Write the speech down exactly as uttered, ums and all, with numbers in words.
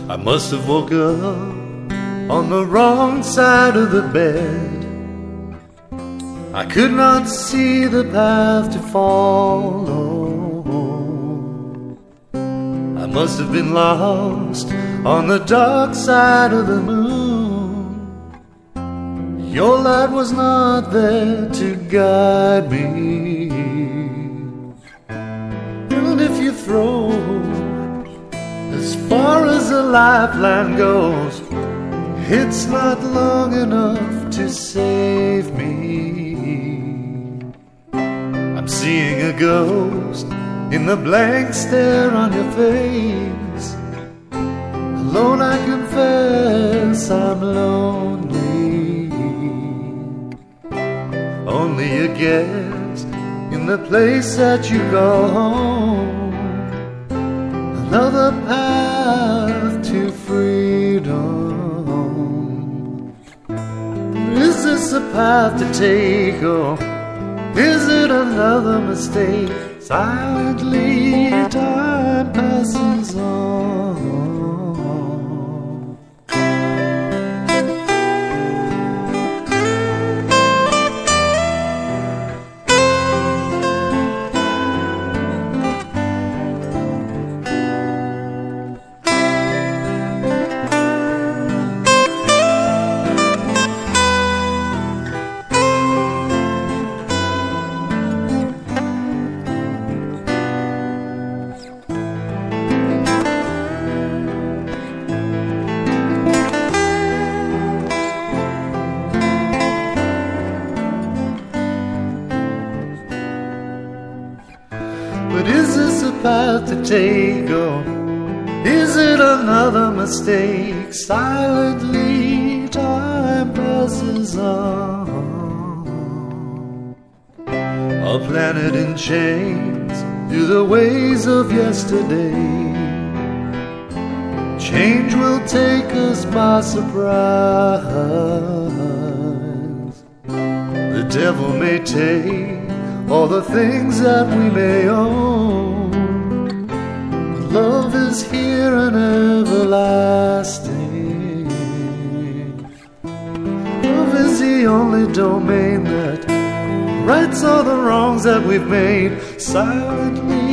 I must have woke up on the wrong side of the bed. I could not see the path to follow. I must have been lost on the dark side of the moon. Your light was not there to guide me. And if you throw as far as a lifeline goes, it's not long enough to save me. I'm seeing a ghost in the blank stare on your face. Alone I confess I'm lonely, only a guest in the place that you call home. Another path to freedom. Is this a path to take, or is it another mistake? Silently time passes on. But is this a path to take, or is it another mistake? Silently time passes on. A planet in chains through the ways of yesterday. Change will take us by surprise. The devil may take all the things that we may own. Love is here and everlasting. Love is the only domain that rights all the wrongs that we've made. Silently